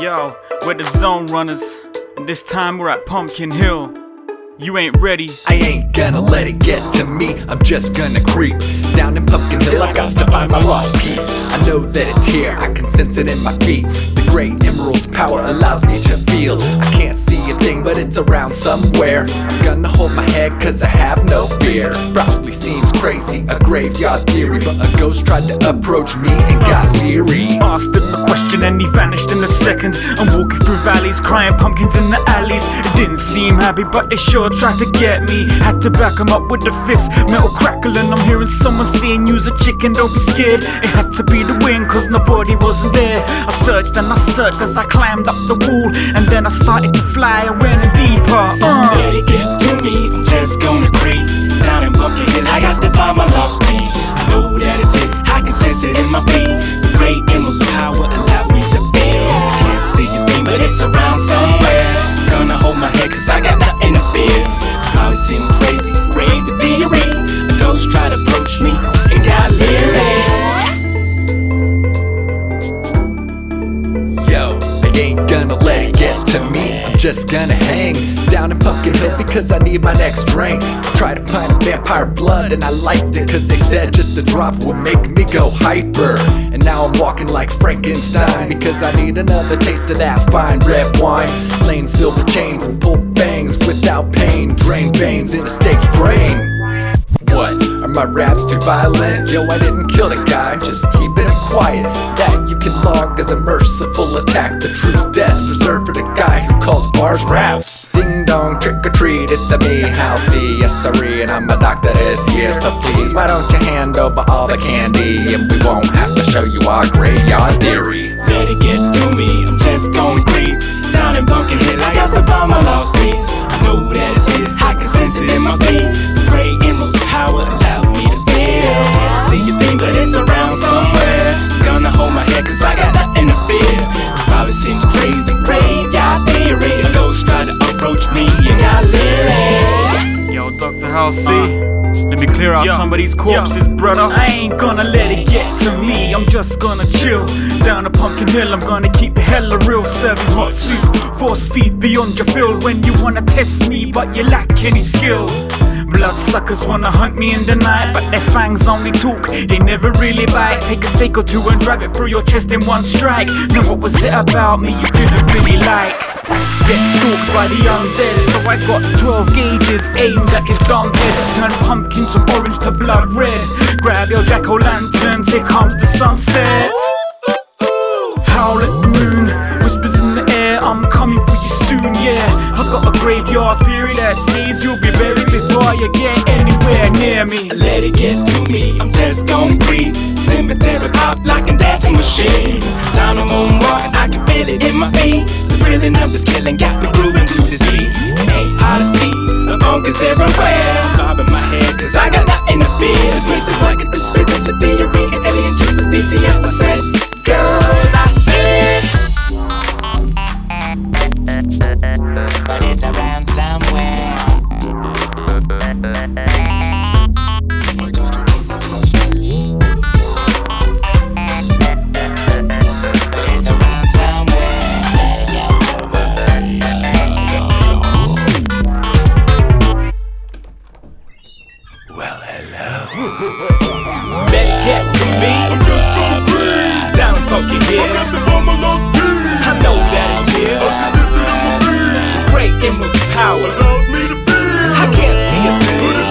Yo, we're the Zone Runners, and this time we're at Pumpkin Hill. You ain't ready. I ain't gonna let it get to me, I'm just gonna creep down in Pumpkin Hill, I got to find my lost piece. I know that it's here, I can sense it in my feet. The great emerald's power allows me to feel. I can't see a thing, but it's around somewhere. I'm gonna hold my head cause I have no fear. Probably seems crazy, a graveyard theory, but a ghost tried to approach me and got leery. Asked him a question and he vanished in a second. I'm walking through valleys, crying pumpkins in the alleys. It didn't seem happy, but they sure tried to get me. Had to back him up with the fist, metal crackling. I'm hearing someone saying use a chicken, don't be scared. It had to be the wind cause nobody wasn't there. I searched and I searched as I climbed up the wall, and then I started to fly, I went in deeper. Let it get to me, I'm just gonna creep down in Pumpkin Hill, I got to find my lost piece. I know that it's it, I can sense it in my feet. The great emerald's power allows me to feel. I can't see a thing, but it's around somewhere. Gonna hold my head cause I got nothing to fear. This probably seems crazy, brave the theory. A ghost tried to approach me and got leery. Yo, I ain't gonna let it get to me, I'm just gonna hang down in Pumpkin Hill because I need my next drink. Tried a pint of vampire blood and I liked it cause they said just a drop would make me go hyper. And now I'm walking like Frankenstein because I need another taste of that fine red wine. Plain silver chains and pull bangs without pain. Drain veins in a steak brain. What? Are my raps too violent? Yo, I didn't kill the guy, just keeping him quiet. That you can log as a merciful attack. The true death reserved for the guy who calls bars raps. Ding dong, trick or treat, it's a me, Halsey, yes sirree, and I'm a doctor this year. So please, why don't you hand over all the candy, and we won't have to show you our graveyard theory. Let it get to me, I'm just gonna creep down in Pumpkin Hill, I got to find my lost piece. I know that it's here, I can sense it in my feet. The great emerald's power allows me to feel. Can't see a thing, but it's around somewhere. Gonna hold my head cause I got nothing to fear. This probably seems crazy, graveyard theory. A ghost tried to approach me and got leery. Yo, Dr. Halsey, let me clear out some of these corpses, brother. I ain't gonna let it get to me, I'm just gonna chill down a Pumpkin Hill, I'm gonna keep it hella real. Serving hot soup, force feed beyond your fill. When you wanna test me but you lack any skill. Bloodsuckers wanna hunt me in the night, but their fangs only talk, they never really bite. Take a stake or two and drive it through your chest in one strike. Now what was it about me you didn't really like? Get stalked by the undead, so I got 12 gauges aimed at his dumb head. Turn pumpkins from orange to blood red. Grab your jack-o'-lanterns, here comes the sunset. Howl at the moon, whispers in the air, I'm coming for you soon, yeah. I got a graveyard theory that says you'll be buried before you get anywhere near me. Let it get to me, I'm just gon' breathe. Cemetery pop like a dancing machine. Time to moonwalk, I can feel it in my feet. The thrilling of this killing got me grooving to this beat. It ain't hard to see, the funk is everywhere. Bobbing my head cause I got nothing to fear. It's music like a conspiracy theory. An alien chip is DTF, I said, girl, I did. But it's around somewhere. Let it get to me, I'm just gonna breathe down in Pumpkin Hill, I got to find my lost piece. I know that it's here, I can sense it in my feet. The great emerald's power allows me to feel. I can't see a thing,